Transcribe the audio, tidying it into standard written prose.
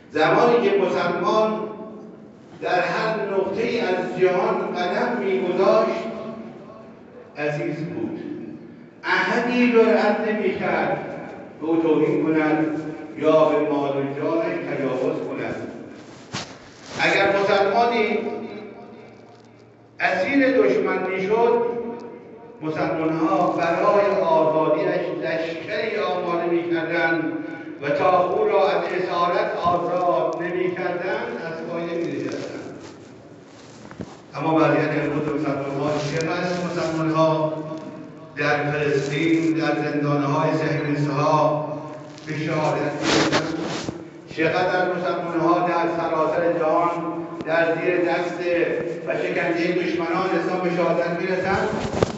زمانی که مسلمان در هر نقطه از جهان قدم می‌گذاشت عزیز بود، احدی جرأت نمی‌کرد به او توهین کند یا به مال و جانش تجاوز کند. اگر مسلمانی اسیر دشمن میشد، مسلمان‌ها برای آزادیش لشکری آماده می‌کردند و تا او را از اسارت آزاد نمی‌کردند از پای نمی‌نشستند. اما وضعیت امروز مسلمان‌ها چقدر مسلمان‌ها در فلسطین در زندان‌های صهیونیست‌ها به شهادت می‌رسند؟ چقدر مسلمان‌ها در سراسر جهان در زیر دست و شکنجه دشمنان اسلام به شهادت می‌رسند؟